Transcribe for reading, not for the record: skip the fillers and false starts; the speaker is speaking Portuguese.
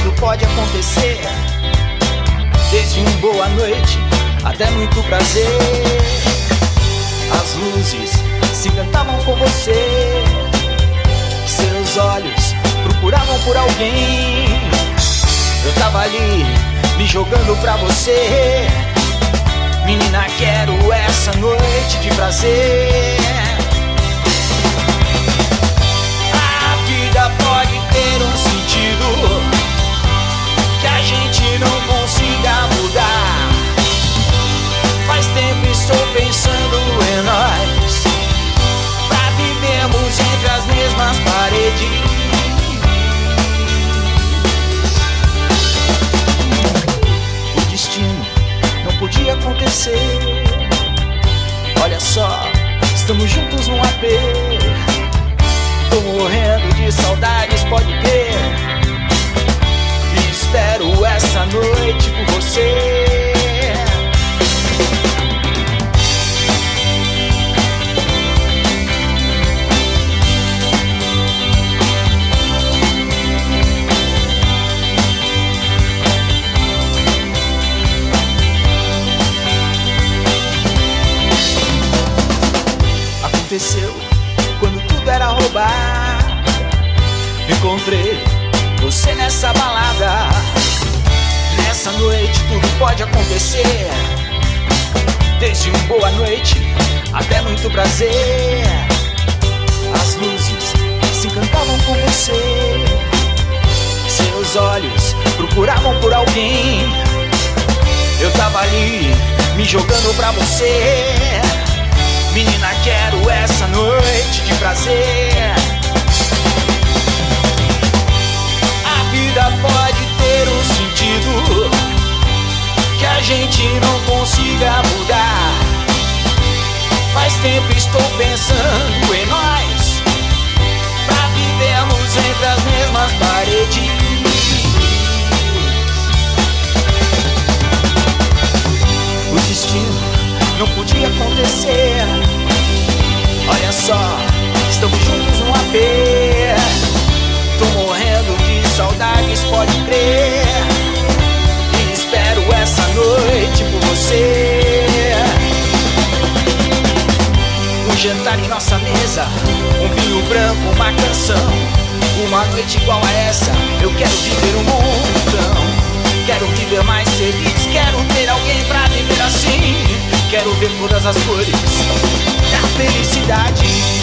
tudo pode acontecer, desde um boa noite até muito prazer. As luzes se encantavam com você, seus olhos procuravam por alguém. Eu tava ali me jogando pra você. Menina, quero essa noite de prazer. A vida pode ter um sentido que a gente não consiga mudar. Faz tempo estou pensando em nós, pra vivermos entre as mesmas paredes. O destino não podia acontecer. Olha só, estamos juntos num AP. Tô morrendo de saudades, pode crer. E espero essa noite por você. Aconteceu quando tudo era roubar. Encontrei você nessa balada. Nessa noite tudo pode acontecer, desde uma boa noite até muito prazer. As luzes se encantavam com você, seus olhos procuravam por alguém. Eu tava ali me jogando pra você. Menina, quero essa noite de prazer. A vida pode ter um sentido que a gente não consiga mudar. Faz tempo estou pensando em nós, pra vivermos entre as mesmas paredes. O destino não podia acontecer. Olha só, estamos juntos num AP. Tô morrendo de saudades, pode crer. E espero essa noite por você. Um jantar em nossa mesa, um vinho branco, uma canção. Uma noite igual a essa, eu quero viver um montão. Quero viver mais feliz, quero ter alguém pra viver assim. Quero ver todas as cores da felicidade.